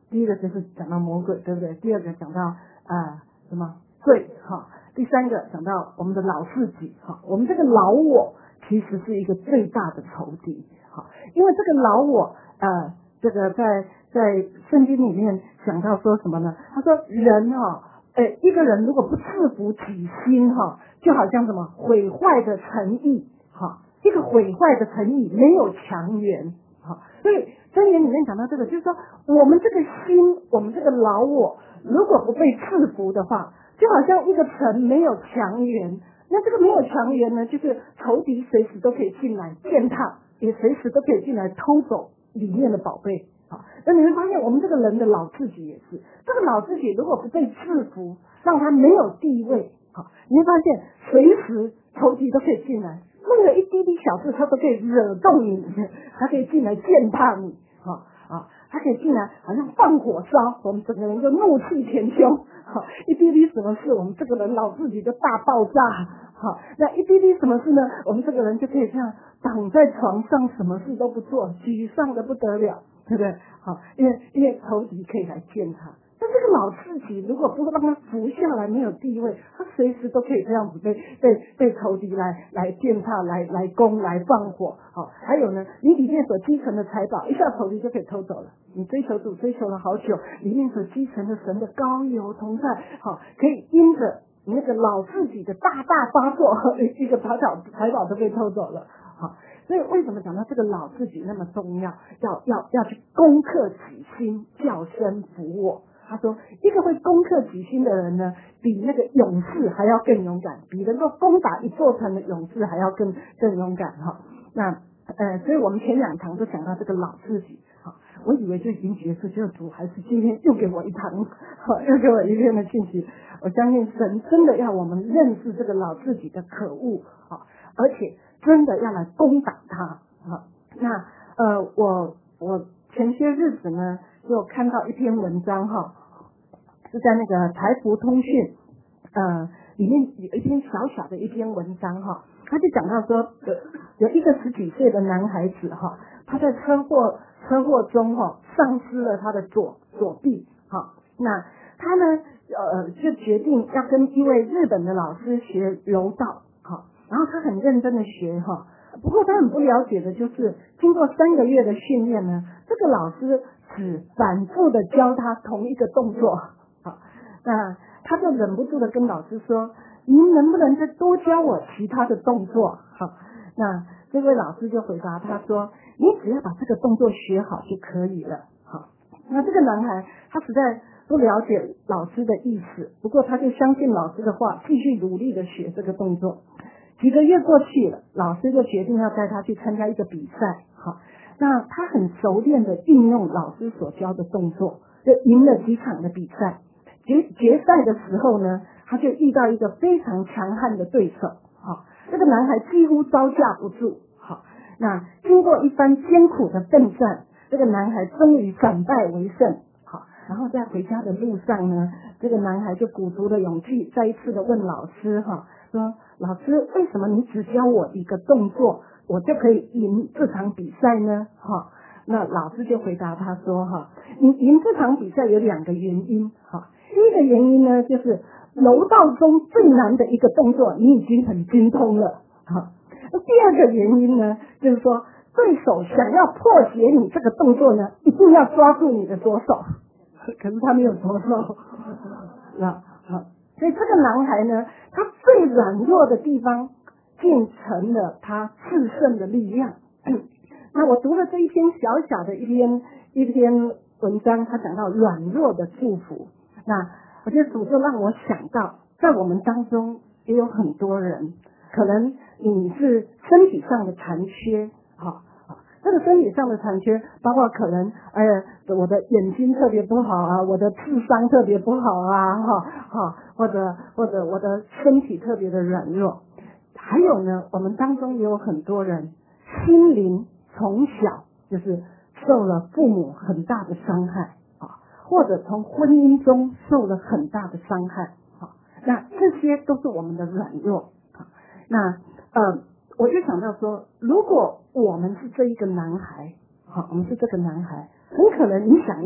第一个就是讲到魔鬼，对不对？第二个讲到什么罪哈？第三个讲到我们的老自己哈，我们这个老我其实是一个最大的仇敌哈，因为这个老我这个在圣经里面讲到说什么呢？他说人一个人如果不制服己心哈，就好像什么毁坏的城邑哈，一个毁坏的城邑没有强援哈，所以箴言里面讲到这个，就是说我们这个心，我们这个老我如果不被制服的话，就好像一个城没有强援，那这个没有强援呢，就是仇敌随时都可以进来践踏，也随时都可以进来偷走里面的宝贝。好，那你会发现我们这个人的老自己也是，这个老自己如果不被制服，让他没有地位，好，你会发现随时仇敌都可以进来，弄了一滴滴小事他都可以惹动你，他可以进来践踏你，他可以进来好像放火烧，我们整个人就怒气填胸，一滴滴什么事，我们这个人老自己就大爆炸，那一滴滴什么事呢，我们这个人就可以这样躺在床上什么事都不做，沮丧的不得了，对不对？好，因为仇敌可以来践踏，但这个老自己如果不让他服下来，没有地位，他随时都可以这样子被仇敌来践踏，来攻，来放火。好，还有呢，你里面所积存的财宝，一下仇敌就可以偷走了。你追求主追求了好久，里面所积存的神的膏油同在，好，可以因着你那个老自己的大发作，一个财宝都被偷走了。好，所以为什么讲到这个老自己那么重要？要去攻克己心，叫声服我。他说，一个会攻克己心的人呢，比那个勇士还要更勇敢，比能够攻打一座城的勇士还要更勇敢哈。那所以我们前两堂都讲到这个老自己。好，我以为就已经结束，结果主还是今天又给我一堂，又给我一篇的信息。我相信神真的要我们认识这个老自己的可恶，而且真的要来攻打他。那我前些日子呢，就看到一篇文章是在那个台福通讯里面有一篇小的一篇文章他就讲到说有一个10几岁的男孩子他在车祸中丧失了他的左臂那他呢就决定要跟一位日本的老师学柔道然后他很认真的学不过他很不了解的就是经过3个月的训练呢，这个老师只反复的教他同一个动作那他就忍不住的跟老师说，您能不能再多教我其他的动作？那这位老师就回答他说，你只要把这个动作学好就可以了。那这个男孩他实在不了解老师的意思，不过他就相信老师的话，继续努力的学这个动作。几个月过去了，老师就决定要带他去参加一个比赛。那他很熟练的运用老师所教的动作，就赢了几场的比赛。决赛的时候呢，他就遇到一个非常强悍的对手。这个男孩几乎招架不住。那经过一番艰苦的奋战，这个男孩终于反败为胜。然后在回家的路上呢，这个男孩就鼓足了勇气，再一次的问老师说，老师，为什么你只教我一个动作，我就可以赢这场比赛呢？那老师就回答他说你赢这场比赛有2个原因。第一个原因呢，就是柔道中最难的一个动作你已经很精通了。那第二个原因呢，就是说对手想要破解你这个动作呢，一定要抓住你的左手，可是他没有左手。所以这个男孩呢，他最软弱的地方竟成了他制胜的力量。那我读了这一篇小的一篇文章，他讲到软弱的祝福。那我觉得主就让我想到，在我们当中也有很多人，可能你是身体上的残缺，这个身体上的残缺，包括可能我的眼睛特别不好啊，我的智商特别不好啊，或者我的身体特别的软弱。还有呢，我们当中也有很多人心灵从小就是受了父母很大的伤害或者从婚姻中受了很大的伤害那这些都是我们的软弱那我就想到说，如果我们是这一个男孩我们是这个男孩，很可能你想一想，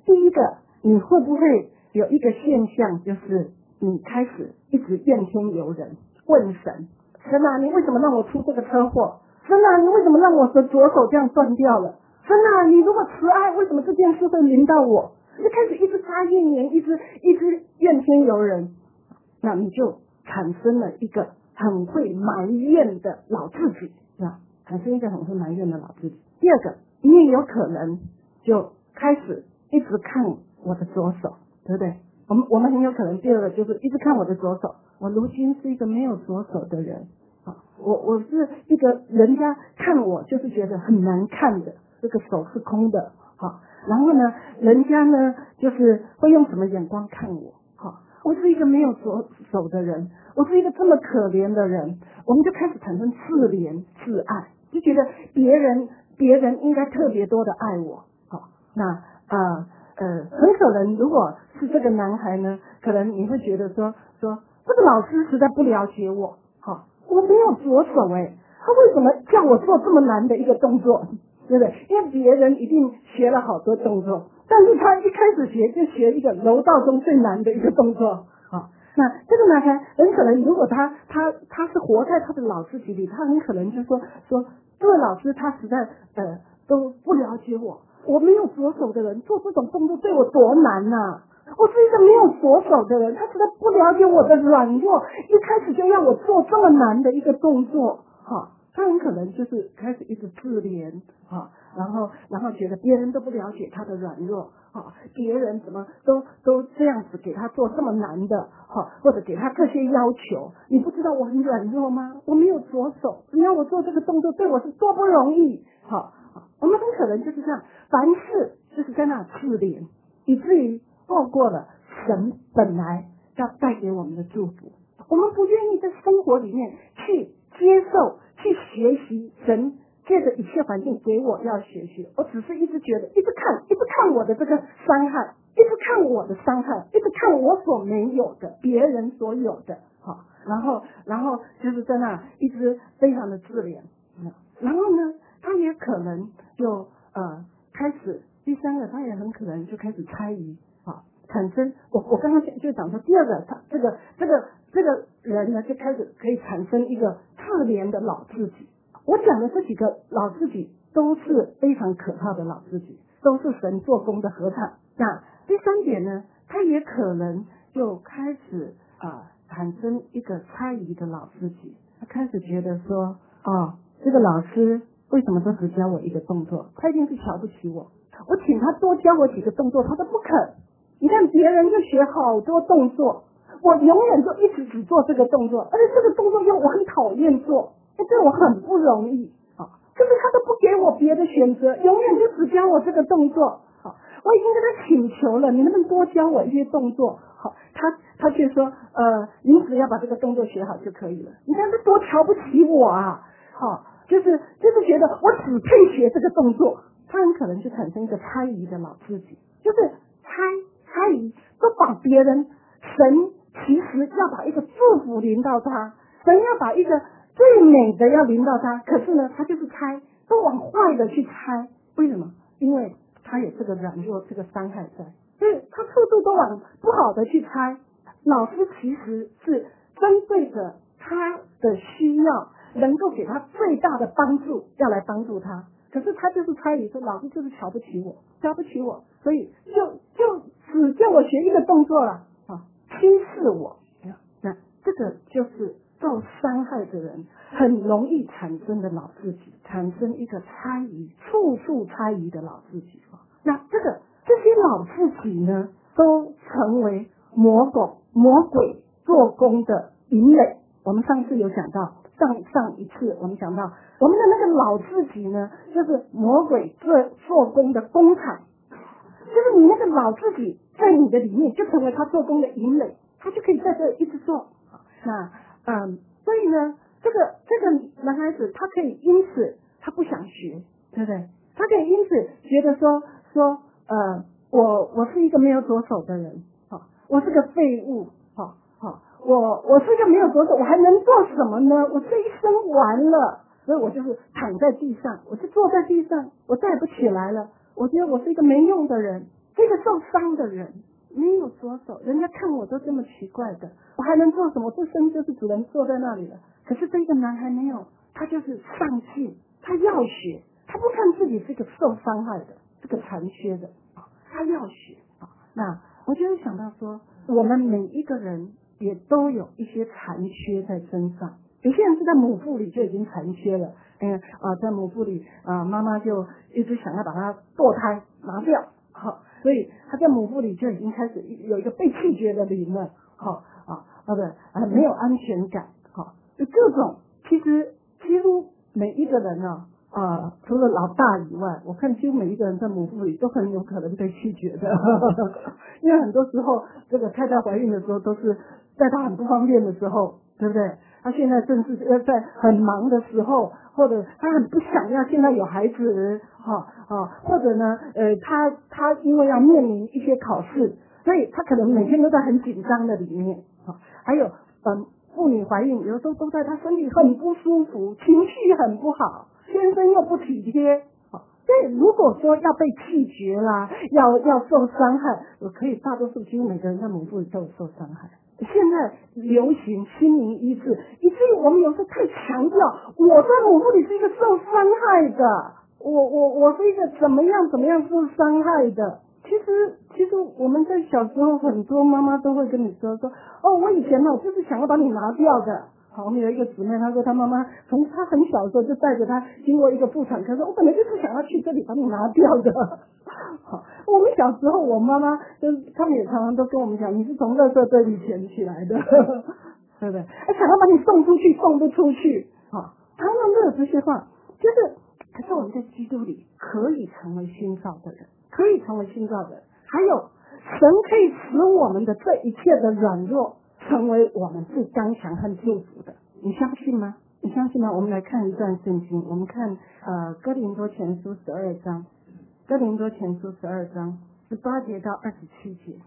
第一个，你会不会有一个现象，就是你开始一直怨天尤人，问神，神啊，你为什么让我出这个车祸？神啊，你为什么让我的左手这样断掉了？神啊，你如果慈爱，为什么这件事会临到我？就开始一直发怨言，一直怨天尤人，那你就产生了一个很会埋怨的老自己，产生一个很会埋怨的老自己。第二个，你也有可能就开始一直看我的左手，对不对？我们很有可能第二个就是一直看我的左手，我如今是一个没有左手的人，我是一个人家看我就是觉得很难看的，这个手是空的，然后呢，人家呢就是会用什么眼光看我，我是一个没有左手的人，我是一个这么可怜的人，我们就开始产生自怜自爱，就觉得别人应该特别多的爱我，那很可能如果是这个男孩呢，可能你会觉得说这个老师实在不了解我，我没有左手他为什么叫我做这么难的一个动作，对不对？因为别人一定学了好多动作，但是他一开始学就学一个柔道中最难的一个动作，那这个男孩很可能如果他是活在他的老自己里，他很可能就说这位老师他实在都不了解我没有左手的人做这种动作对我多难啊，我是一个没有左手的人，他实在不了解我的软弱，一开始就要我做这么难的一个动作，他很可能就是开始一直自怜，然后觉得别人都不了解他的软弱，别人怎么都这样子给他做这么难的，或者给他这些要求，你不知道我很软弱吗？我没有左手，你要我做这个动作对我是多不容易，我们很可能就是这样，凡事就是在那自怜，以至于错过了神本来要带给我们的祝福。我们不愿意在生活里面去接受、去学习神借着一切环境给我要学习，我只是一直觉得一直看我的这个伤害，一直看我的伤害，一直看我所没有的，别人所有的，然后就是在那一直非常的自怜，然后呢，他也可能就开始，第三个他也很可能就开始猜疑，产生我刚刚就讲说，第二个他这个人呢就开始可以产生一个自怜的老自己。我讲的这几个老自己都是非常可怕的老自己，都是神做工的合场。那第三点呢，他也可能就开始产生一个猜疑的老自己，他开始觉得说，这个老师为什么都只教我一个动作？他一定是瞧不起我。我请他多教我几个动作，他都不肯。你看别人就学好多动作，我永远就一直只做这个动作，而且这个动作又我很讨厌做，对我很不容易就是他都不给我别的选择，永远就只教我这个动作我已经跟他请求了，你能不能多教我一些动作？他却说你只要把这个动作学好就可以了。你看他多瞧不起我啊！就是觉得我只配学这个动作，他很可能就产生一个猜疑的老自己，就是猜疑，都把别人神其实要把一个祝福临到他，神要把一个最美的要临到他，可是呢，他就是猜，都往坏的去猜。为什么？因为他有这个软弱，这个伤害在，所以他处处都往不好的去猜。老师其实是针对着他的需要，能够给他最大的帮助，要来帮助他。可是他就是猜疑说，老师就是瞧不起我，所以就只叫我学一个动作了轻视我。那这个就是受伤害的人很容易产生的老自己，产生一个猜疑，处处猜疑的老自己。那这些老自己呢，都成为魔鬼做工的引垒。我们上次有讲到，上一次我们讲到，我们的那个老自己呢，就是魔鬼做工的工厂，就是你那个老自己在你的里面就成为他做工的引垒，他就可以在这一直做。那所以呢，这个男孩子他可以因此他不想学，对不对？他可以因此觉得说我是一个没有左手的人，我是个废物，我是一个没有左手，我还能做什么呢？我这一生完了，所以我就是躺在地上，我就坐在地上，我再也不起来了。我觉得我是一个没用的人， 这个受伤的人没有左手，人家看我都这么奇怪的，我还能做什么？这生就是只能坐在那里了。可是这个男孩没有，他就是上进，他要学，他不看自己是个受伤害的，这个残缺的，他要学。那我就会想到说，我们每一个人也都有一些残缺在身上。有些人是在母腹里就已经残缺了，在母腹里妈妈就一直想要把他堕胎拿掉，所以他在母腹里就已经开始有一个被弃绝的灵了，没有安全感，就各种，其实几乎每一个人呢，除了老大以外，我看几乎每一个人在母腹里都很有可能被弃绝的，因为很多时候这个太太怀孕的时候都是在她很不方便的时候，对不对？她现在正是要在很忙的时候，或者她很不想要现在有孩子，或者呢，她因为要面临一些考试，所以她可能每天都在很紧张的里面，还有妇女怀孕有时候都在她身体很不舒服，情绪很不好，先生又不体贴，所以如果说要被弃绝啦，要受伤害，我可以大多数几乎每个人在母腹里都有受伤害。现在流行心灵医治，以至于我们有时候太强调我在母腹里是一个受伤害的，我是一个怎么样受伤害的。其实我们在小时候很多妈妈都会跟你说我以前就是想要把你拿掉的。好，我们有一个姊妹，她说她妈妈从她很小的时候就带着她经过一个妇产科，说我本来就是想要去这里把你拿掉的。好，我们小时候我妈妈他们也常常都跟我们讲，你是从垃圾堆里捡起来的，对不对？想要把你送出去，送不出去。常常都有这些话，可是我们在基督里可以成为新造的人，可以成为新造的人，还有神可以使我们的这一切的软弱成为我们最刚强和祝福的，你相信吗？你相信吗？我们来看一段圣经，我们看哥林多前书12章，哥林多前书12章18节到27节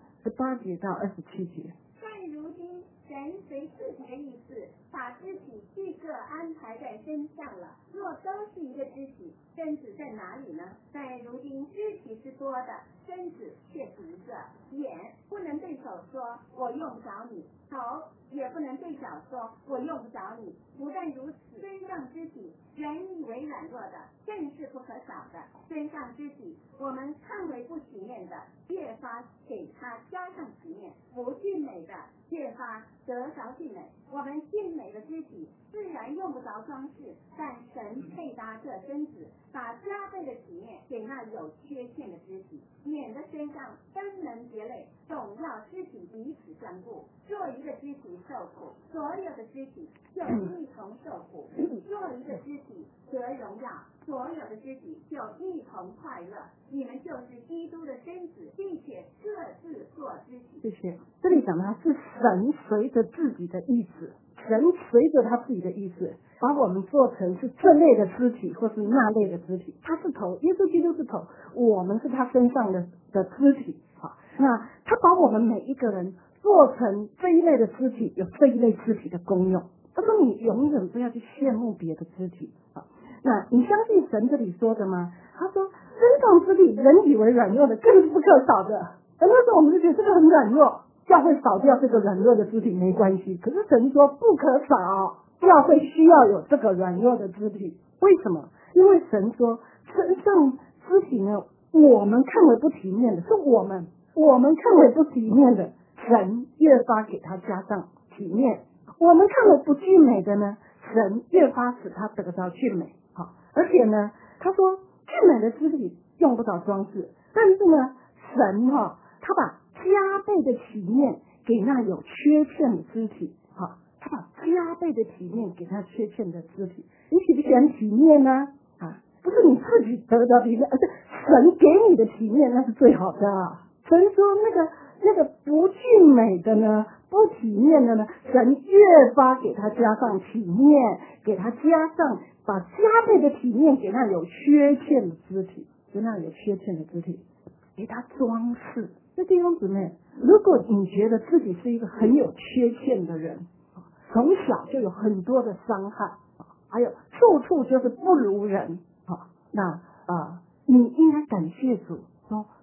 ，18节到27节。 但如今神随自己的意思，把肢体俱各安排在身上了。若都是一个肢体，身子在哪里呢？但如今肢体是多的，身子却是一个。眼不能对手说我用不着你，头也不能对脚说我用不着你。不但如此，身上肢体人以为软弱的，更是不可少的。身上肢体我们看为不体面的，越发给他加上体面；不俊美的，越发得着俊美。我们俊美的肢体自然用不着装饰，但神配搭这身子，把加倍的体面给那有缺陷的肢体，免得身上分门别类，总要肢体彼此相顾。若一个肢体受苦，所有的肢体就一同受苦；若一个肢体得荣耀，所有的肢体就一同快乐。你们就是基督的身子，并且各自做肢体。 谢谢。这里讲的是神随着自己的意思，神随着他自己的意思，把我们做成是这类的肢体，或是那类的肢体。他是头，耶稣基督是头，我们是他身上的肢体。好，那他把我们每一个人做成这一类的肢体，有这一类肢体的功用。他说你永远不要去羡慕别的肢体。好，那你相信神这里说的吗？他说身上之力，人以为软弱的，更是不可少的。很多时候我们就觉得这个很软弱，教会少掉这个软弱的肢体没关系，可是神说不可少，教会需要有这个软弱的肢体。为什么？因为神说身上肢体呢，我们看为不体面的，是我们看为不体面的，神越发给他加上体面；我们看为不俊美的呢，神越发使他得到俊美。好，而且呢，他说俊美的肢体用不着装饰，但是呢，神他把加倍的体面给那有缺陷的肢体。好，他把加倍的体面给那缺陷的肢体。你喜不喜欢体面呢？不是你自己得到体面，而是神给你的体面，那是最好的。神说那个不俊美的呢，不体面的呢，神越发给他加上体面，给他加上把加倍的体面给那有缺陷的肢体，给那有缺陷的肢体，给他装饰。那弟兄姊妹，如果你觉得自己是一个很有缺陷的人，从小就有很多的伤害，还有处处就是不如人，那你应该感谢主，说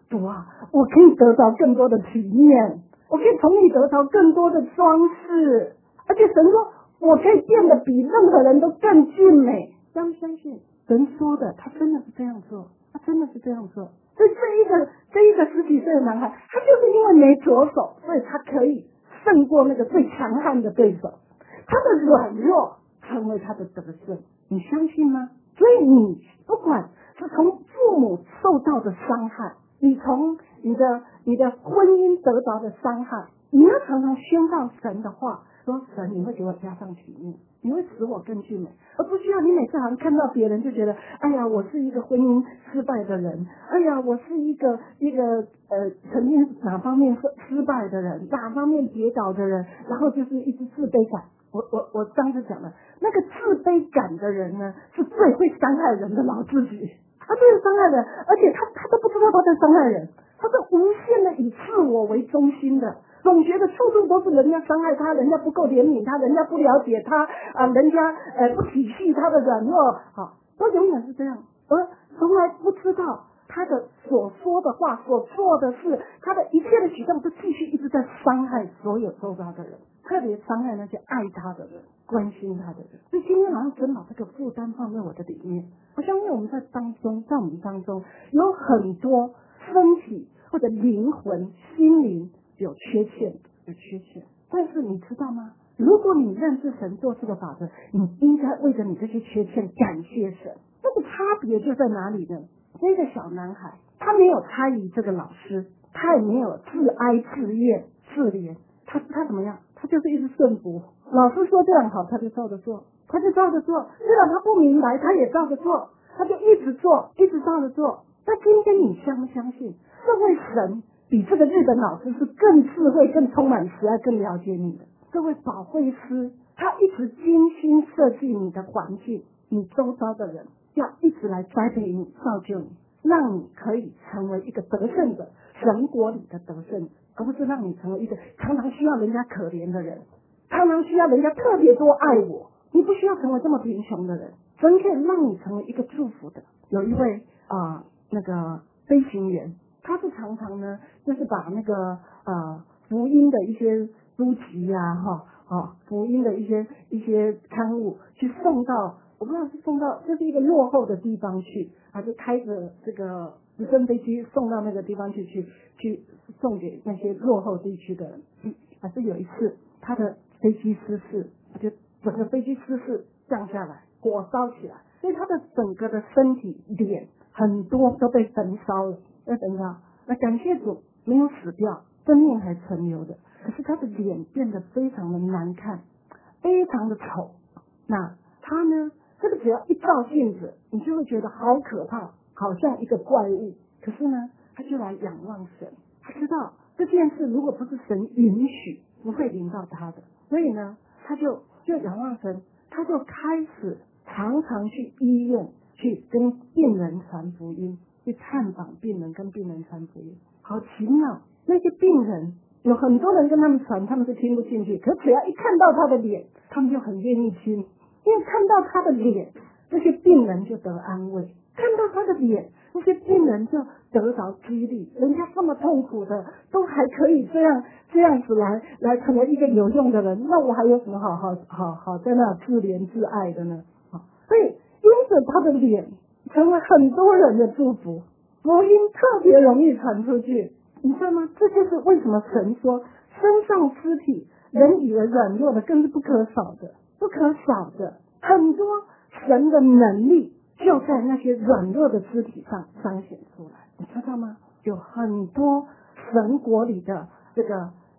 主啊，我可以得到更多的体面，我可以从你得到更多的装饰，而且神说我可以变得比任何人都更俊美。相不相信神说的？他真的是这样做，他真的是这样做。所以这一个10几岁的男孩，他就是因为没左手，所以他可以胜过那个最强悍的对手，他的软弱成为他的得胜。你相信吗？所以你不管是从父母受到的伤害，你从你的婚姻得到的伤害，你要常常宣告神的话，说神你会给我加上体面，你会使我更俊美，而不需要你每次好像看到别人就觉得，哎呀，我是一个婚姻失败的人，哎呀，我是一个曾经哪方面失败的人，哪方面跌倒的人，然后就是一直自卑感。我上次讲了，那个自卑感的人呢，是最会伤害人的老自己。他最会伤害人，而且他都不知道他在伤害人，他是无限的以自我为中心的，总觉得处处都是人家伤害他，人家不够怜悯他，人家不了解他人家不体恤他的软弱，都永远是这样，而从来不知道他的所说的话，所做的事，他的一切的举动都继续一直在伤害所有周遭的人，特别伤害那些爱他的人，关心他的人。所以今天好像真把这个负担放在我的里面，我相信我们在我们当中有很多身体或者灵魂、心灵有缺陷，但是你知道吗？如果你认识神做这个法则，你应该为着你这些缺陷感谢神。这个差别就在哪里呢？那个小男孩他没有猜疑这个老师，他也没有自哀自怨自怜，他怎么样？他就是一直顺服，老师说这样好，他就照着做，虽然他不明白，他也照着做，他就一直做，一直照着做。那今天你相不相信这位神比这个日本老师是更智慧、更充满慈爱、更了解你的？这位保惠师他一直精心设计你的环境，你周遭的人，要一直来栽培你、造就你，让你可以成为一个得胜者，神国里的得胜者，而不是让你成为一个常常需要人家可怜的人，常常需要人家特别多爱我。你不需要成为这么贫穷的人，神可以让你成为一个祝福的。有一位那个飞行员，他是常常呢，就是把那个福音的一些书籍啊，福音的一些刊物去送到，我不知道是送到就是一个落后的地方去，他就开着这个直升飞机送到那个地方去送给那些落后地区的人。可是有一次他的飞机失事，就整个飞机失事降下来，火烧起来，所以他的整个的身体脸很多都被焚烧了，那感谢主没有死掉，生命还存留的，可是他的脸变得非常的难看，非常的丑。那他呢，这个只要一照镜子，你就会觉得好可怕，好像一个怪物。可是呢，他就来仰望神，他知道这件事如果不是神允许，不会临到他的，所以呢，他就仰望神，他就开始常常去医院去跟病人传福音，去探访病人，跟病人传福音。好奇妙，那些病人有很多人跟他们传，他们是听不进去，可只要一看到他的脸，他们就很愿意听，因为看到他的脸，这些病人就得安慰，看到他的脸，那些病人就得着激励，人家这么痛苦的都还可以这样子来成为一个有用的人，那我还有什么好在那自怜自爱的呢？所以因着他的脸成为很多人的祝福，福音特别容易传出去，你知道吗？这就是为什么神说身上肢体人以为软弱的更是不可少的，很多神的能力就在那些软弱的肢体上彰显出来，你知道吗？有很多神国里的这个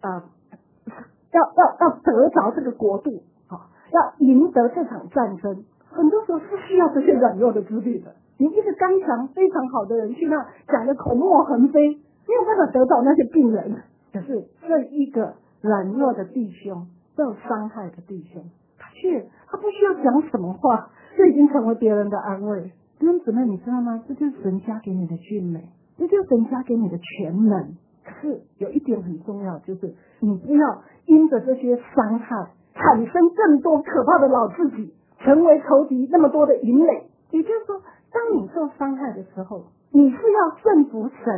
要得着这个国度，要赢得这场战争，很多时候是需要这些软弱的肢体的。你一个刚强非常好的人去那讲的口沫横飞，没有办法得到那些病人。可是这一个软弱的弟兄，受伤害的弟兄，他不需要讲什么话，就已经成为别人的安慰。弟兄姊妹，你知道吗？这就是神加给你的俊美，这就是神加给你的全能。可是有一点很重要，就是你不要因着这些伤害产生更多可怕的老自己，成为仇敌那么多的营垒。也就是说，当你受伤害的时候，你是要顺服神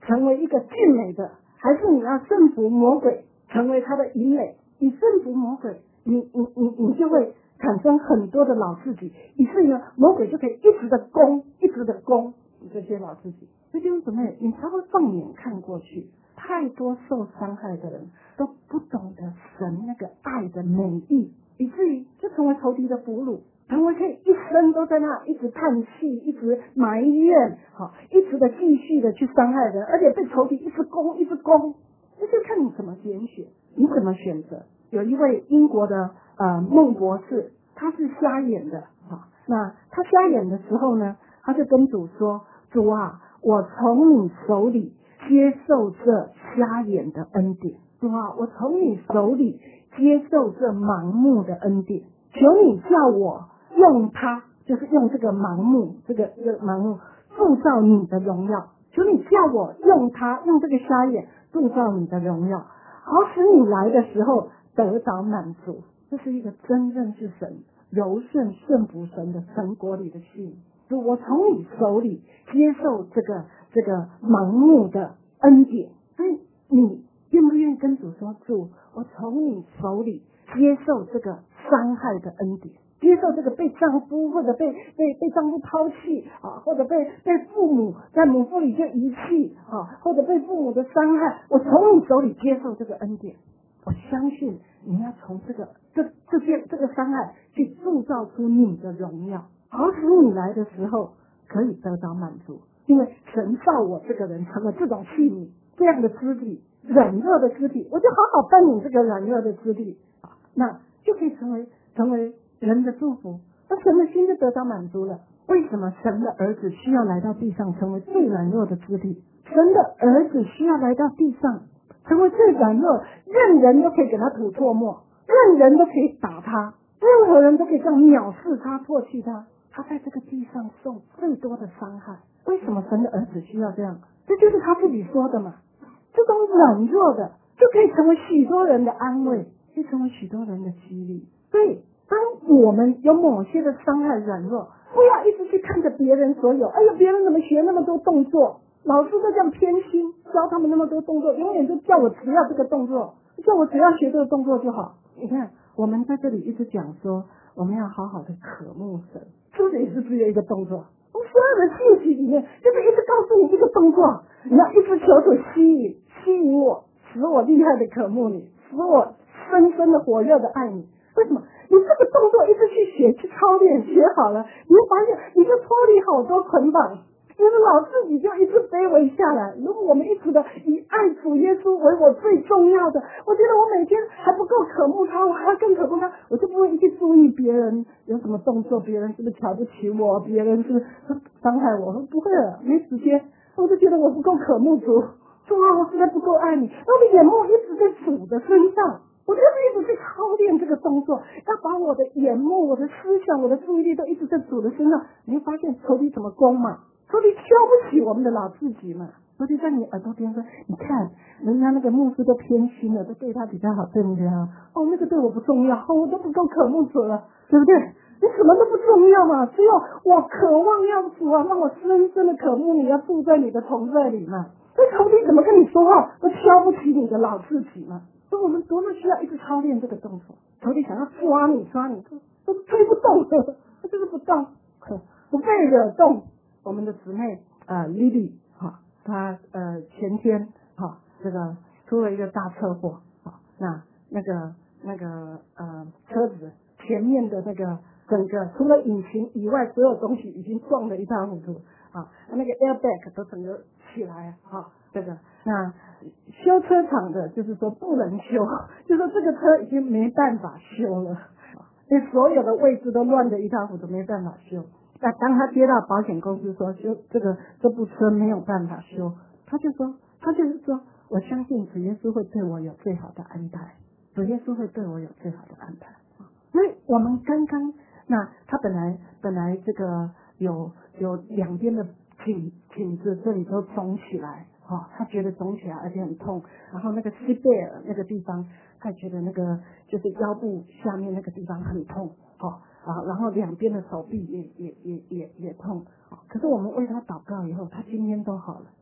成为一个俊美的，还是你要征服魔鬼，成为他的营垒？你征服魔鬼，你就会产生很多的老自己，于是呢，魔鬼就可以一直的攻你这些老自己。这就是什么？你才会放眼看过去，太多受伤害的人都不懂得神那个爱的美意，以至于就成为仇敌的俘虏，成为可以一生都在那一直叹气，一直埋怨，一直的继续的去伤害人，而且被仇敌一直攻，那就看你怎么拣选，你怎么选择。有一位英国的孟博士，他是瞎眼的，那他瞎眼的时候呢，他就跟主说：主啊，我从你手里接受这瞎眼的恩典，主啊，我从你手里接受这盲目的恩典，求你叫我用它，就是用这个盲目，这个盲目铸造你的荣耀，求你叫我用它，用这个瞎眼铸造你的荣耀，好使你来的时候得着满足。这是一个真正是神柔顺顺服神的神国里的信。主，我从你手里接受这个盲目的恩典，所以你愿不愿意跟主说：主，我从你手里接受这个伤害的恩典，接受这个被丈夫或者被丈夫抛弃或者被父母在母腹里就遗弃或者被父母的伤害，我从你手里接受这个恩典。我相信你要从这个伤害去铸造出你的荣耀，好使你来的时候可以得到满足。因为神造我这个人成了这种器皿，这样的肢体，软弱的肢体，我就好好扮演这个软弱的肢体那就可以成为人的祝福，那神的心就得到满足了。为什么神的儿子需要来到地上成为最软弱的肢体？神的儿子需要来到地上成为最软弱，任人都可以给他吐唾沫，任人都可以打他，任何人都可以这样藐视他、唾弃他。他在这个地上受最多的伤害。为什么神的儿子需要这样？这就是他自己说的嘛。这种软弱的就可以成为许多人的安慰，可以成为许多人的激励。所以当我们有某些的伤害软弱，不要一直去看着别人所有，哎呀，别人怎么学那么多动作，老师都这样偏心，教他们那么多动作，永远就叫我只要这个动作，叫我只要学这个动作就好。你看我们在这里一直讲说我们要好好的渴慕神，这也是只有一个动作。我们所有的信息里面就是一直告诉你一个动作，你要一直求主吸引我，使我厉害的渴慕你，使我深深的火热的爱你。为什么？你这个动作一直去学去操练，学好了，你会发现你就脱离好多捆绑，你的老自己就一直卑微下来。如果我们一直的以爱主耶稣为我最重要的，我觉得我每天还不够渴慕他，我还要更渴慕他，我就不会去注意别人有什么动作，别人是不是瞧不起我，别人是不是伤害我，不会了，没时间。我就觉得我不够渴慕主，我实在不够爱你，我的眼目一直在主的身上，我就是一直去操练这个动作，要把我的眼目、我的思想、我的注意力都一直在主的身上。你会发现仇敌怎么攻嘛？仇敌瞧不起我们的老自己嘛？仇敌在你耳朵边说：“你看，人家那个牧师都偏心了，都对他比较好，对不对啊？那个对我不重要，我都不够渴慕主了，对不对？你什么都不重要嘛，只有我渴望要主啊，让我深深的渴慕你，要住在你的同在里嘛。这仇敌怎么跟你说话，都瞧不起你的老自己嘛？所以我们多么需要一直操练这个动作。仇敌想要抓你，都推不动了，他就是不动，不被惹动。我们的姊妹Lily 她前天这个出了一个大车祸那个车子前面的那个整个除了引擎以外，所有东西已经撞得一塌糊涂那个 airbag 都整个起来这个那修车厂的就是说不能修，就说这个车已经没办法修了，那所有的位置都乱得一塌糊涂，没办法修。那当他接到保险公司说修这部车没有办法修，他就是说我相信主耶稣会对我有最好的安排，主耶稣会对我有最好的安排。那我们刚刚他本来这个有两边的颈子这里都肿起来他觉得肿起来而且很痛，然后那个膝盖那个地方他觉得那个就是腰部下面那个地方很痛然后两边的手臂也痛可是我们为他祷告以后，他今天都好了，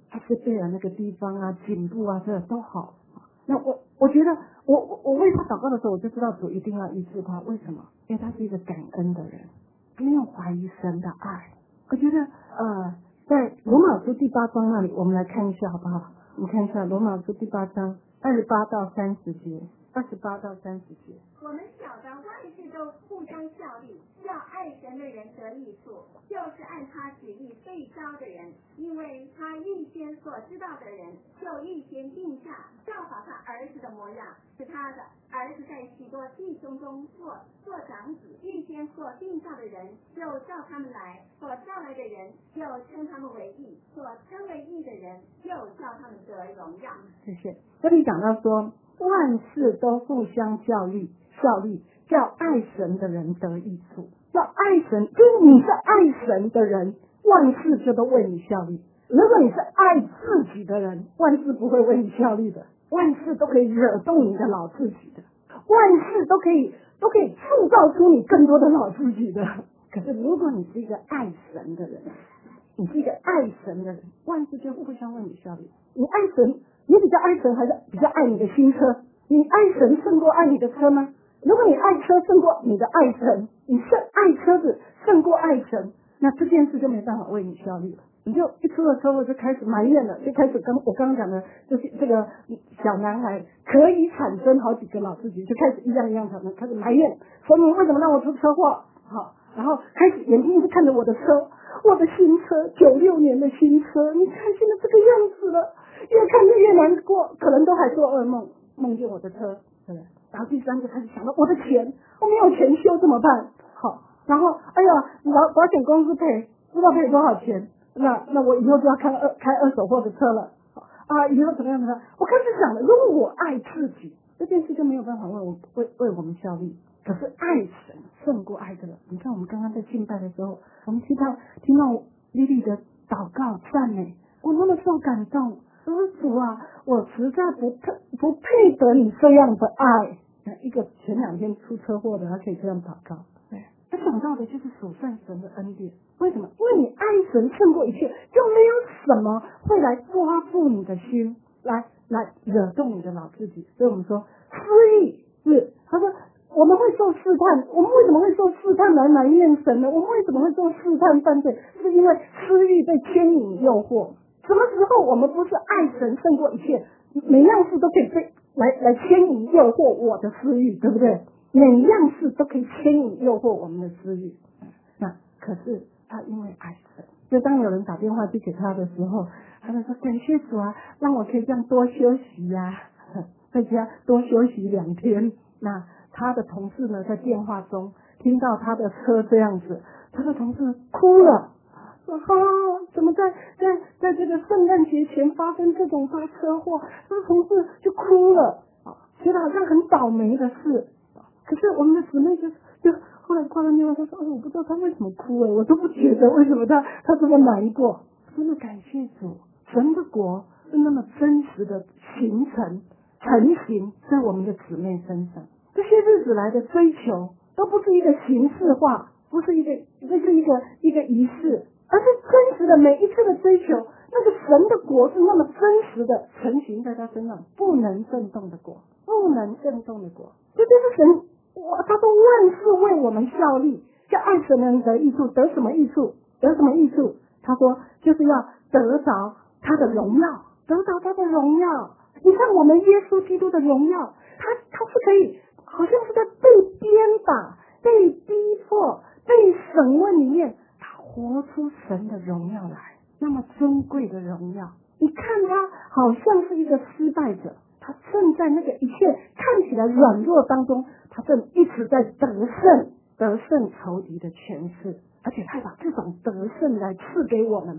埃塞贝尔那个地方啊，颈部啊，这都好。那我觉得我为他祷告的时候，我就知道主一定要医治他。为什么？因为他是一个感恩的人，没有怀疑神的爱。我觉得在罗马书第8章那里，我们来看一下好不好？我们看一下罗马书第8章28到30节，28到30节。 我们晓得万事都互相效力，叫爱神的人得益处，就是按他旨意被召的人，因为他预先所知道的人，就预先定下效法他儿子的模样，使他的儿子在许多弟兄中做长子。预先所定下的人，就召他们来；所召来的人，就称他们为义；所称为义的人，就叫他们得荣耀。 谢谢。这里讲到说，万事都互相效力，叫爱神的人得益处。叫爱神，就是你是爱神的人，万事就都为你效力。如果你是爱自己的人，万事不会为你效力的，万事都可以惹动你的老自己的，万事都可以塑造出你更多的老自己的。可是如果你是一个爱神的人，你是一个爱神的人，万事就互相为你效力。你爱神，你比较爱神还是比较爱你的新车？你爱神胜过爱你的车吗？如果你爱车胜过你的爱神，你是爱车子胜过爱神，那这件事就没办法为你效力了。你就一出了车祸就开始埋怨了，就开始我刚刚讲的，就是这个小男孩可以产生好几个老自己，就开始一样一样开始埋怨，说你为什么让我出车祸？好，然后开始眼睛一直看着我的车，我的新车，96年的新车，你看现在这个样子了，越看就越难过，可能都还做噩梦，梦见我的车，对不对？然后第三个开始想到我的钱，我没有钱修怎么办？好，然后哎呀，保险公司赔，不知道赔多少钱，那我以后就要开二手货的车了啊！以后怎么样？我开始想了，如果我爱自己，这件事就没有办法为我们效力。可是爱神胜过爱的人。你看我们刚刚在敬拜的时候，我们听到莉莉的祷告赞美，我那么受感动。我说主啊，我实在不配得你这样的爱。一个前2天出车祸的，他可以这样祷告。对，他想到的就是属上神的恩典。为什么？因为你爱神胜过一切，就没有什么会来抓住你的心，来惹动你的老自己。所以我们说，私欲是他说。我们会受试探，我们为什么会受试探来埋怨神呢？我们为什么会受试探犯罪？是因为私欲被牵引诱惑。什么时候我们不是爱神胜过一切？每样事都可以被来牵引诱惑我的私欲，对不对？每样事都可以牵引诱惑我们的私欲。那可是他因为爱神，就当有人打电话去给他的时候，他就说感谢主啊，让我可以这样多休息呀，在家多休息2天。那他的同事呢，在电话中听到他的车这样子，他的同事哭了，说怎么在这个圣诞节前发生这种大车祸？他的同事就哭了，觉得好像很倒霉的事。可是我们的姊妹就后来挂了电话，他说我不知道他为什么哭我都不觉得为什么他这么难过。真的感谢主，神的国是那么真实的成型在我们的姊妹身上。这些日子来的追求都不是一个形式化，不是一个仪式，而是真实的每一次的追求。那个神的国是那么真实的成型在他身上，不能震动的国，不能震动的国。这就是神，他说万事为我们效力，叫爱神的人得益处。得什么益处？他说就是要得着他的荣耀，得着他的荣耀。你看我们耶稣基督的荣耀，他是可以好像是在被鞭打、被逼迫、被审问里面，他活出神的荣耀来，那么尊贵的荣耀。你看他好像是一个失败者，他正在那个一切看起来软弱当中，他正一直在得胜仇敌的权势，而且他把这种得胜来赐给我们，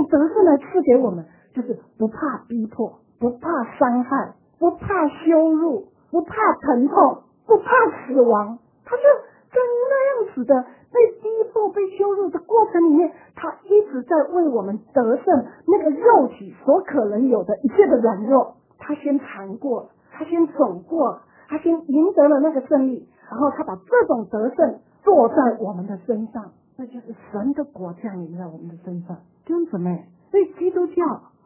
就是不怕逼迫，不怕伤害，不怕羞辱，不怕疼痛，不怕死亡。他就在那样子的被逼迫、被羞辱的过程里面，他一直在为我们得胜那个肉体所可能有的一切的软弱，他先尝过了，他先走过了，他先赢得了那个胜利，然后他把这种得胜坐在我们的身上，那就是神的国降临在我们的身上。弟兄姊妹，所以基督教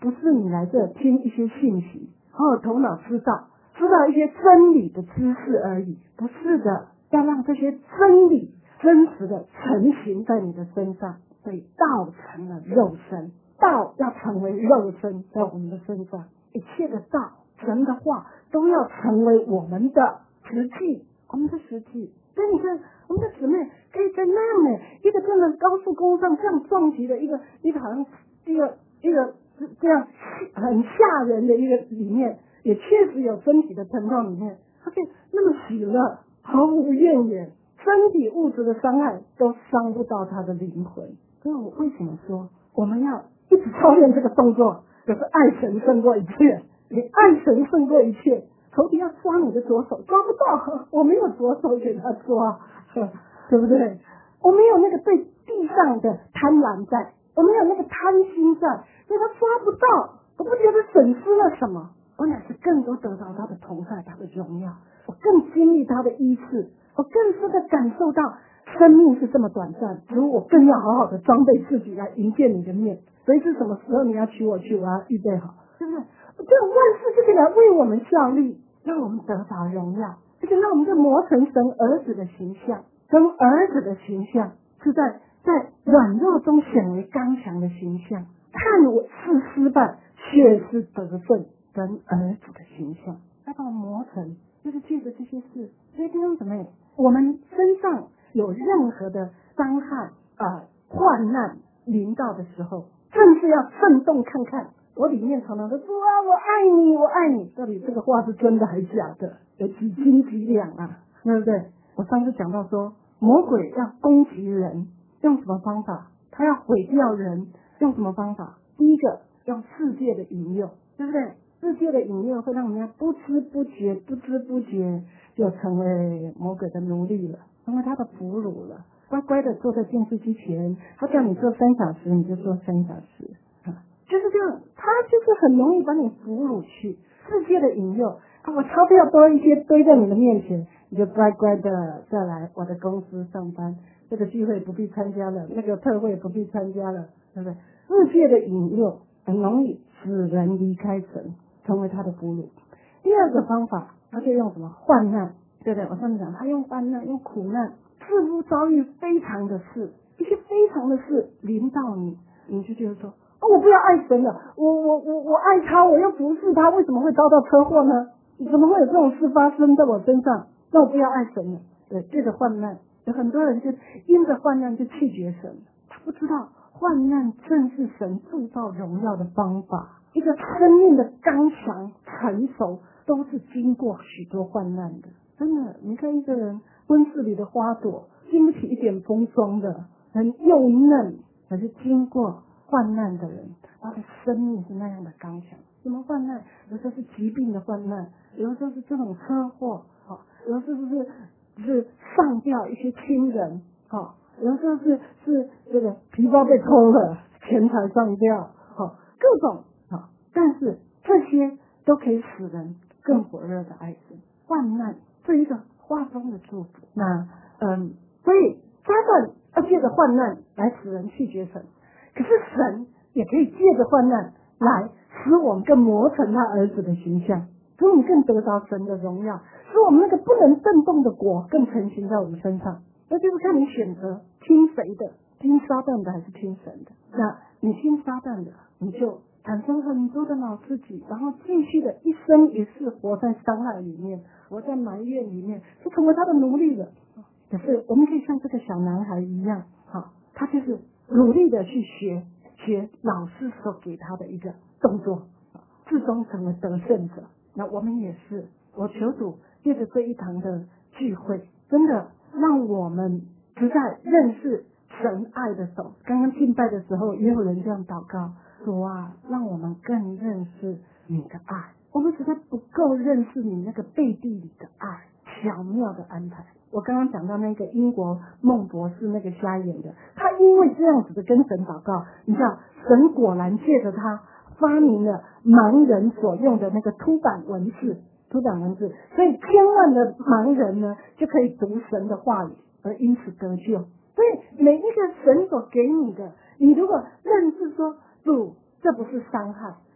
不是你来这听一些信息，好有头脑知道一些真理的知识而已，不是的，要让这些真理真实的成型在你的身上。所以道成了肉身，道要成为肉身在我们的身上，一切的道，神的话都要成为我们的实际，我们的实际。所以你看，我们的姊妹可以在那样的一个这样的高速公路上这样撞击的一个好像一个这样很吓人的一个里面，也确实有身体的疼痛里面，他可以那么喜乐，毫无怨言，身体物质的伤害都伤不到他的灵魂。所以我为什么说我们要一直操练这个动作，就是爱神胜过一切，你爱神胜过一切。仇敌要抓你的左手，抓不到，我没有左手给他抓，对不对？我没有那个对地上的贪婪在，我没有那个贪心在，所以他抓不到。我不觉得损失了什么，我乃是更多得到他的同在，他的荣耀，我更经历他的医治，我更深的感受到生命是这么短暂，所以我更要好好的装备自己来迎接你的面。随时什么时候你要娶我去，我要预备好，对不对？这种万事就是来为我们效力，让我们得到荣耀，而且让我们就磨成神儿子的形象。神儿子的形象是在软弱中显为刚强的形象，看我是失败却是得胜，神儿子的形象要把我磨成，就是借着这些事。所以弟兄姊妹，我们身上有任何的伤害患难临到的时候，正是要震动看看。我里面常常都说我爱你，我爱你，到底这个话是真的还是假的？有几斤几两啊？对不对？我上次讲到说，魔鬼要攻击人，用什么方法？他要毁掉人，用什么方法？第一个，用世界的引诱，对不对？世界的引诱会让人家不知不觉就成为魔鬼的奴隶了，成为他的俘虏了。乖乖的坐在电视机前，他叫你做3小时，你就做3小时。就是这样，他就是很容易把你俘虏去世界的引诱我钞票多一些堆在你的面前，你就乖乖的再来我的公司上班，这个聚会不必参加了，那个特会不必参加了，对不对？世界的引诱很容易使人离开神，成为他的俘虏。第二个方法，他就用什么患难，对不对？我上次讲，他用患难，用苦难，似乎遭遇非常的事，一些非常的事临到你，你就觉得说我不要爱神了，我爱他，我又服侍他，为什么会遭到车祸呢？怎么会有这种事发生在我身上？那我不要爱神了。对，这个患难，有很多人就因着患难就弃绝神，他不知道患难正是神铸造荣耀的方法。一个生命的刚强成熟，都是经过许多患难的。真的，你看一个人温室里的花朵，经不起一点风霜的，很幼嫩，可是经过患难的人，他的生命是那样的刚强。什么患难？有时候是疾病的患难，有时候是这种车祸，有时候是上吊一些亲人，有时候是这个皮包被偷了，钱财上吊，各种，但是这些都可以使人更火热的爱神。患难是一个化中的祝福。那所以撒旦要借着患难来使人拒绝神，可是神也可以借着患难来使我们更磨成他儿子的形象，使我们更得到神的荣耀，使我们那个不能震动的国更成型在我们身上。那就是看你选择听谁的，听撒旦的还是听神的。那你听撒旦的，你就产生很多的老自己，然后继续的一生一世活在伤害里面，活在埋怨里面，就成为他的奴隶了。可是我们可以像这个小男孩一样，他就是努力的去学老师所给他的一个动作，最终成为得胜者。那我们也是，我求主借着这一堂的聚会，真的让我们实在认识神爱的手。刚刚敬拜的时候，也有人这样祷告，主啊，让我们更认识你的爱。我们实在不够认识你那个背地里的爱，巧妙的安排。我刚刚讲到那个英国孟博士那个瞎眼的，他因为这样子的跟神祷告，你知道神果然借着他发明了盲人所用的那个凸版文字，所以千万的盲人呢就可以读神的话语，而因此得救。所以每一个神所给你的，你如果认识说主，这不是伤害，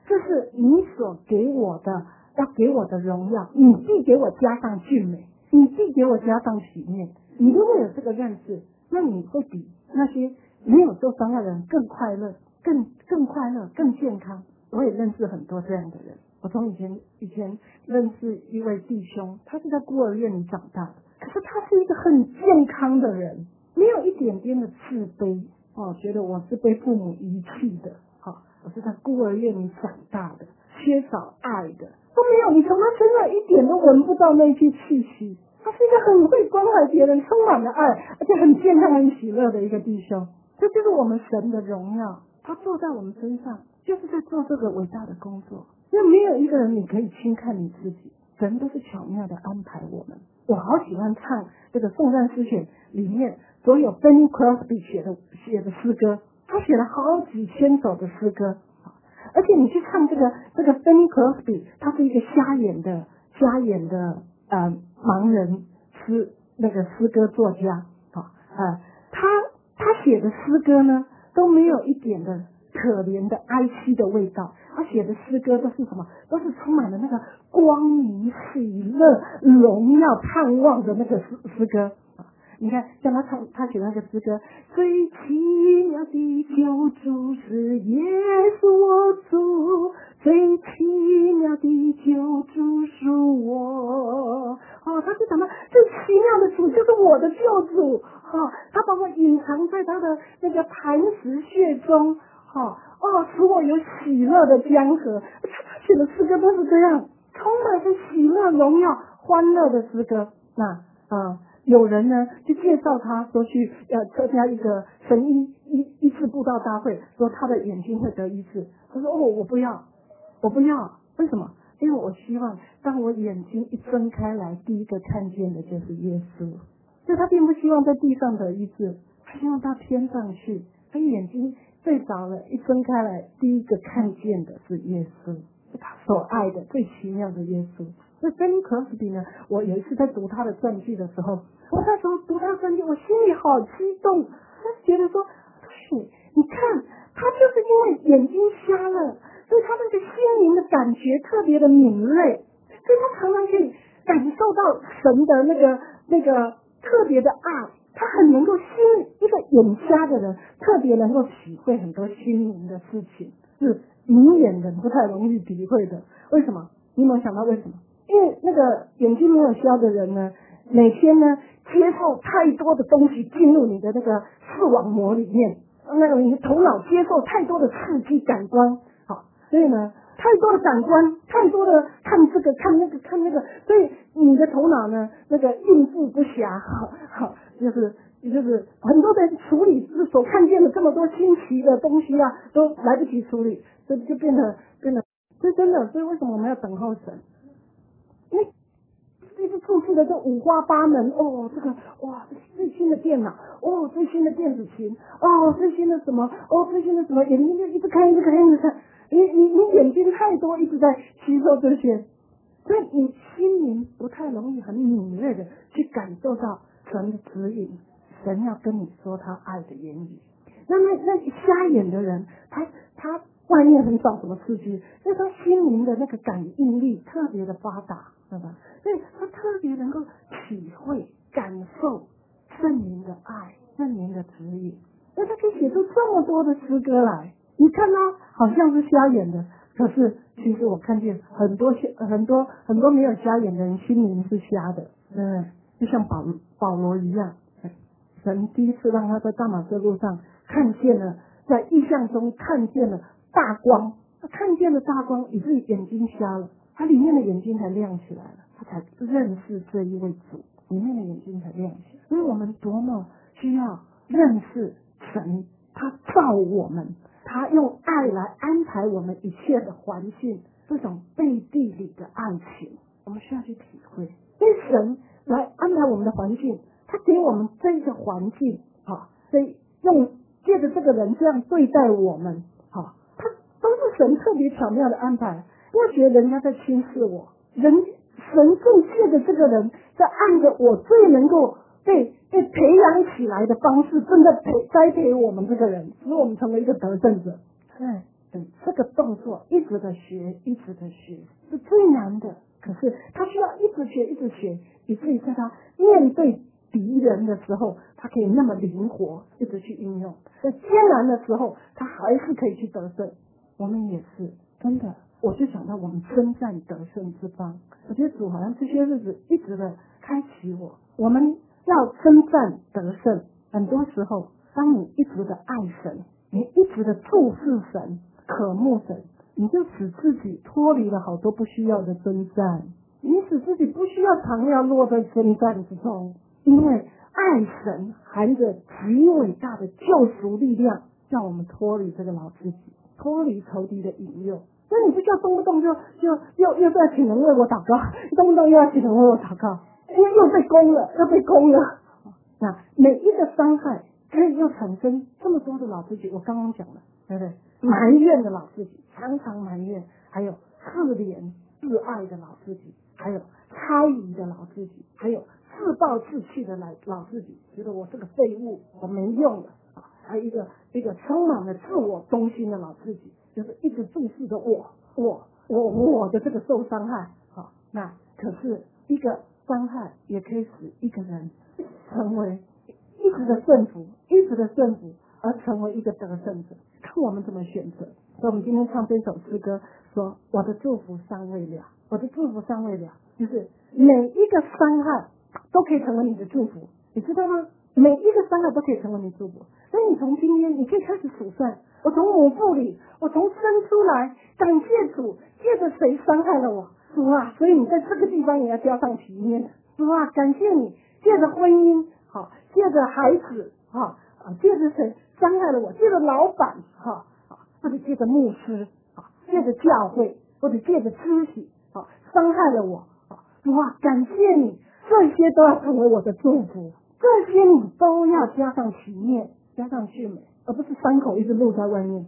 这是你所给我的，要给我的荣耀，你必给我加上俊美，你必给我加上体面。你如果有这个认识，那你会比那些没有受伤的人更快乐，更快乐，更健康。我也认识很多这样的人。我从以前认识一位弟兄，他是在孤儿院里长大的，可是他是一个很健康的人，没有一点点的自卑觉得我是被父母遗弃的我是在孤儿院里长大的，缺少爱的都没有，你从他身上一点都闻不到那些气息。他是一个很会关怀别人，充满了爱，而且很健康、很喜乐的一个弟兄。这就是我们神的荣耀，他坐在我们身上，就是在做这个伟大的工作。因为没有一个人你可以轻看你自己，神都是巧妙的安排我们。我好喜欢唱这个颂赞诗选里面所有 Benny Crosby 写的诗歌，他写了好几千首的诗歌，而且你去唱这个 Benny Crosby， 他是一个瞎眼的盲人诗歌作家他写的诗歌呢都没有一点的可怜的哀戚的味道，他写的诗歌都是什么？都是充满了那个光明、喜乐、荣耀、盼望的那个诗歌。你看，像他写那个诗歌，最奇妙的救主是耶稣我主，最奇妙的救主是我。他就讲到最奇妙的主就是我的救主。他把我隐藏在他的那个磐石穴中。使我有喜乐的江河。他写的诗歌都是这样，充满着喜乐、荣耀、欢乐的诗歌。有人呢就介绍他说去参加一个神医治布道大会，说他的眼睛会得医治。他说我不要，为什么？因为我希望当我眼睛一睁开来，第一个看见的就是耶稣。所以他并不希望在地上得医治，他希望到天上去，他眼睛最早了一睁开来，第一个看见的是耶稣，是他所爱的最奇妙的耶稣。所以Benny Crosby呢，我有一次在读他的传记的时候，我那时候读他的传记，我心里好激动，我觉得说，你看他就是因为眼睛瞎了，所以他那个心灵的感觉特别的敏锐，所以他常常可以感受到神的那个特别的爱，他很能够一个眼瞎的人特别能够体会很多心灵的事情，是明眼人不太容易体会的。为什么？你有没有想到为什么？因为那个眼睛没有瞎的人呢，每天呢接受太多的东西进入你的那个视网膜里面，你的头脑接受太多的刺激感官，所以呢太多的感官，太多的看这个看那个，所以你的头脑呢应付不暇，就是很多的处理所看见的这么多新奇的东西都来不及处理，所以就变得，所以真的，所以为什么我们要等候神？因为一直出去的这五花八门最新的电脑，最新的电子琴，最新的什么，眼睛就一直看，你眼睛太多，一直在吸收这些，所以你心灵不太容易很敏锐的去感受到神的指引，神要跟你说他爱的言语。那瞎眼的人，他外面很少什么刺激，所以他心灵的那个感应力特别的发达，对吧？所以他特别能够体会、感受圣灵的爱、圣灵的指引，所以他可以写出这么多的诗歌来。你看他好像是瞎眼的，可是其实我看见很多没有瞎眼的人心灵是瞎的，就像保罗一样，神第一次让他在大马色路上看见了，在异象中看见了大光，他看见了大光，以至于眼睛瞎了，他里面的眼睛才亮起来了，他才认识这一位主，里面的眼睛才亮起来。所以我们多么需要认识神，他造我们，他用爱来安排我们一切的环境，这种背地里的爱情，我们需要去体会。因为神来安排我们的环境，他给我们这个环境，所以借着这个人这样对待我们，他都是神特别巧妙的安排。不要觉得人家在轻视我，神正借着这个人，在按着我最能够被培养起来的方式，正在栽培我们这个人，使我们成为一个得胜者。 这个动作一直的学，一直的学是最难的。可是他需要一直学，一直学，以至于在他面对敌人的时候，他可以那么灵活，一直去应用。在艰难的时候，他还是可以去得胜。我们也是真的，我就想到我们征战得胜之邦。我觉得主好像这些日子一直的开启我们要征战得胜。很多时候，当你一直的爱神，你一直的注视神、渴慕神，你就使自己脱离了好多不需要的征战，你使自己不需要常要落在征战之中，因为爱神含着极伟大的救赎力量，叫我们脱离这个老自己，脱离仇敌的引诱。所以你不需要动不动就又在请人为我祷告，动不动又要请人为我祷告，因为又被攻了。那每一个伤害可以又产生这么多的老自己，我刚刚讲了，对不对？埋怨的老自己，常常埋怨，还有自怜自爱的老自己，还有猜疑的老自己，还有自暴自弃的老自己，觉得我是个废物，我没用了。还有一个充满了自我中心的老自己，就是一直注视着我的这个受伤害。好，那可是一个伤害也可以使一个人成为一直的顺服，而成为一个得胜者。看我们怎么选择。所以我们今天唱这首诗歌，说我的祝福尚未了，就是每一个伤害都可以成为你的祝福，你知道吗？每一个伤害都可以成为你的祝福。所以你从今天你可以开始数算，我从母腹里，我从生出来，感谢主，借着谁伤害了我，主啊，所以你在这个地方也要加上体面，主啊，感谢你借着婚姻，好，借着孩子，借着谁伤害了我，借着老板，或者借着牧师，借着教会，或者借着知识，伤害了我，主啊，感谢你，这些都要成为我的祝福，这些你都要加上体面，加上俊美，而不是伤口一直露在外面，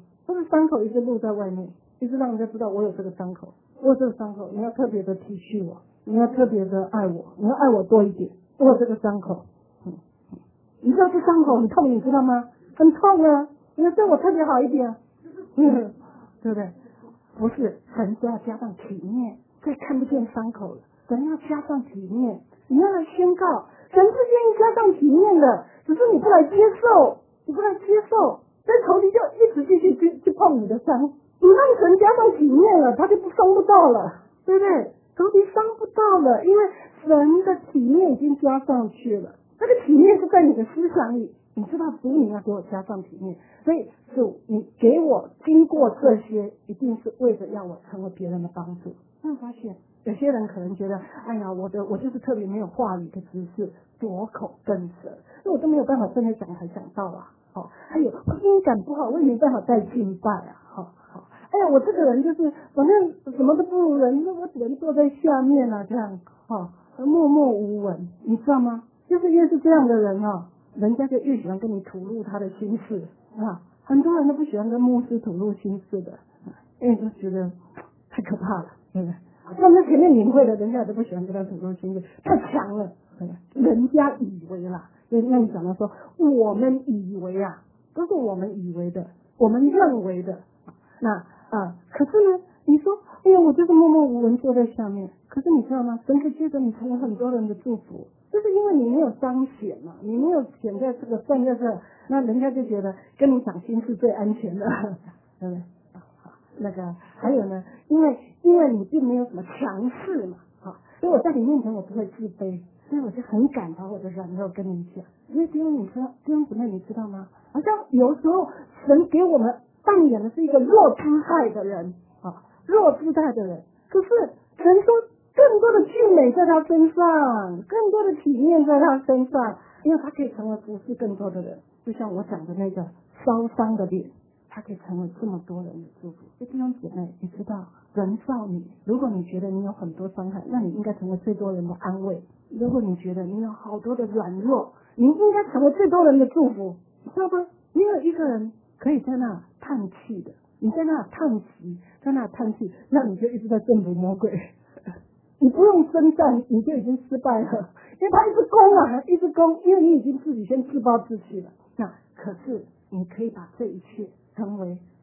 一直让人家知道我有这个伤口，你要特别的体恤我，你要特别的爱我，你要爱我多一点，我有这个伤口，你知道这伤口很痛，你知道吗？很痛啊！你要对我特别好一点，对不对？不是，神是要加上体面，所以看不见伤口了。神要加上体面，你要来宣告，神是愿意加上体面的，只是你不来接受，所以仇敌就一直继续去碰你的伤。你让神加上体面了，他就伤不到了，对不对？仇敌伤不到了，因为神的体面已经加上去了。这个体面是在你的思想里，你知道主你要给我加上体面，所以主你给我经过这些，一定是为了要我成为别人的帮助。那发现有些人可能觉得，哎呀，我就是特别没有话语的知识，拙口笨舌，所以我都没有办法站在讲台讲道啊。还有音感不好，我也没办法带敬拜啊。哎呀，我这个人就是反正什么都不如人，我只能坐在下面啊，这样默默无闻，你知道吗？就是越是这样的人人家就越喜欢跟你吐露他的心事很多人都不喜欢跟牧师吐露心事的，因为就觉得太可怕了，对不对？那在前面领会的，人家都不喜欢跟他吐露心事，太强了，人家以为啦，所以那你讲到说，我们以为都是我们以为的，我们认为的，那可是呢，你说，哎呀，我就是默默无闻坐在下面，可是你知道吗？神可以借着你成为很多人的祝福，就是因为你没有彰显嘛，你没有显在这个站在这，那人家就觉得跟你讲心是最安全的，对不对？那个还有呢，因为你并没有什么强势嘛，所以我在你面前我不会自卑，所以我就很敢把我的软弱跟你讲。所以弟兄姊妹，你知道吗？好像有时候神给我们扮演的是一个弱姿态的人，可是神说更多的俊美在他身上，更多的体面在他身上，因为他可以成为服侍更多的人。就像我讲的那个烧伤的脸，他可以成为这么多人的祝福。弟兄姊妹，你知道人造你，如果你觉得你有很多伤害，那你应该成为最多人的安慰；如果你觉得你有好多的软弱，你应该成为最多人的祝福，你知道吗？没有一个人可以在那叹气的，你在那叹息，那你就一直在征服魔鬼。你不用征战，你就已经失败了，因为他一直攻，因为你已经自己先自暴自弃了。那可是你可以把这一切成为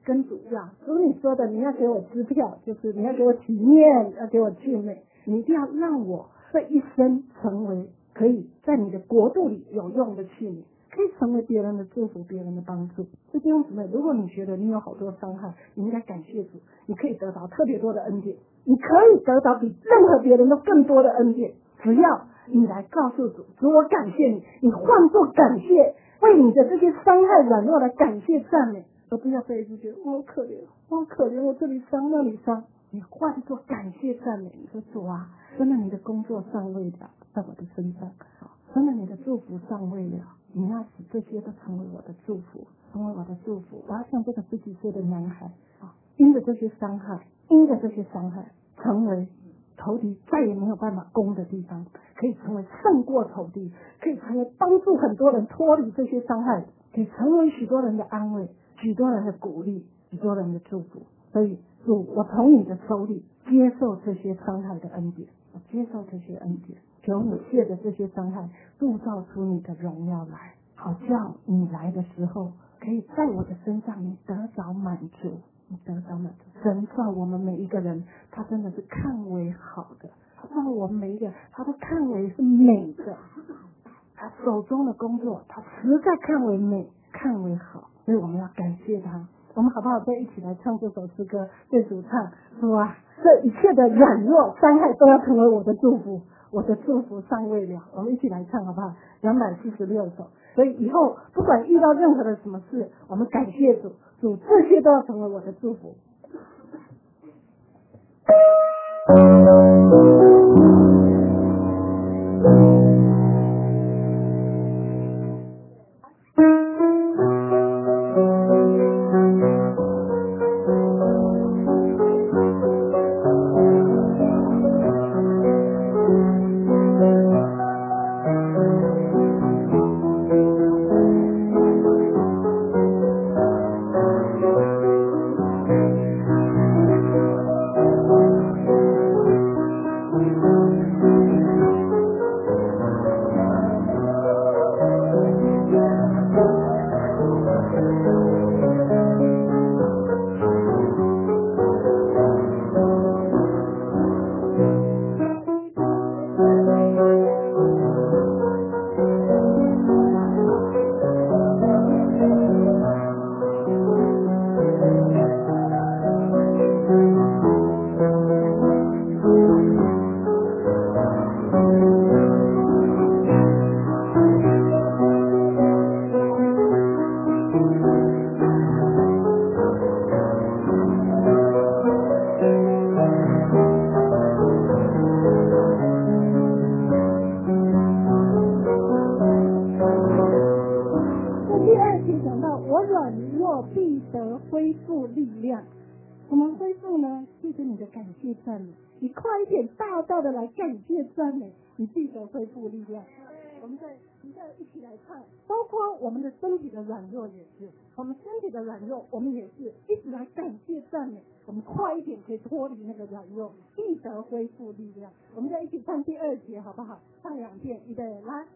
跟主要，主你说的你要给我支票，就是你要给我体面，要给我俊美，你一定要让我这一生成为可以在你的国度里有用的器皿，可以成为别人的祝福，别人的帮助。所以弟兄姊妹，如果你觉得你有好多伤害，你应该感谢主，你可以得到特别多的恩典，你可以得到比任何别人都更多的恩典，只要你来告诉主，主我感谢你，你换作感谢，为你的这些伤害软弱来感谢赞美，而不要再一直觉得我好可怜，我好可怜，我这里伤那里伤，你换作感谢赞美，你说主啊，真的你的工作尚未了，在我的身上，真的你的祝福尚未了，你要使这些都成为我的祝福，成为我的祝福。我要像这个10几岁的男孩因着这些伤害，成为仇敌再也没有办法攻的地方，可以成为胜过仇敌，可以成为帮助很多人脱离这些伤害，可以成为许多人的安慰，许多人的鼓励，许多人的祝福。所以主，我从你的手里接受这些伤害的恩典，我接受这些恩典，求你借着这些伤害铸造出你的荣耀来，好像你来的时候可以在我的身上你得着满足，你得着满足。神造我们每一个人，他真的是看为好的，他造我们每一个他都看为是美的，他手中的工作他实在看为美，看为好，所以我们要感谢他。我们好不好再一起来唱这首诗歌，对主唱说啊，这一切的软弱伤害都要成为我的祝福，我的祝福尚未了。我们一起来唱好不好？246首。所以以后不管遇到任何的什么事，我们感谢主，主这些都要成为我的祝福。怎么恢复呢？借着你的感谢赞美，你快一点大大的来感谢赞美，你必得恢复力量。我们再一起来唱，包括我们的身体的软弱也是，我们身体的软弱，我们也是一直来感谢赞美，我们快一点可以脱离那个软弱，必得恢复力量。我们再一起唱第2节好不好？唱2遍，预备来。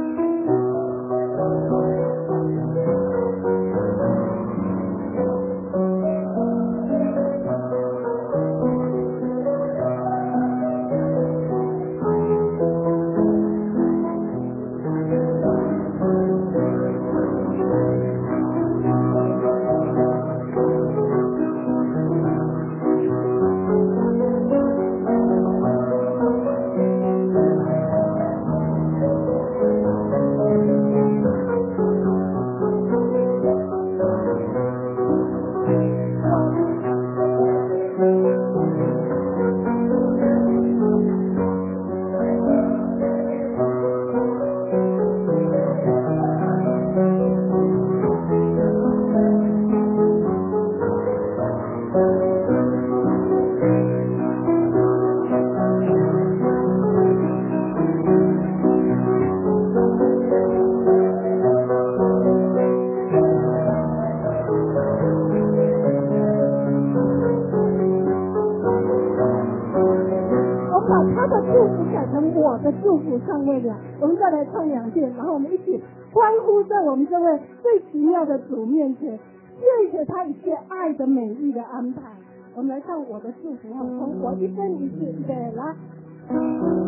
我的祝福尚未了，我们再来唱2遍，然后我们一起欢呼在我们这位最奇妙的主面前， 谢谢他一切爱的美丽的安排。我们来唱我的祝福，从我一生一世，对，来。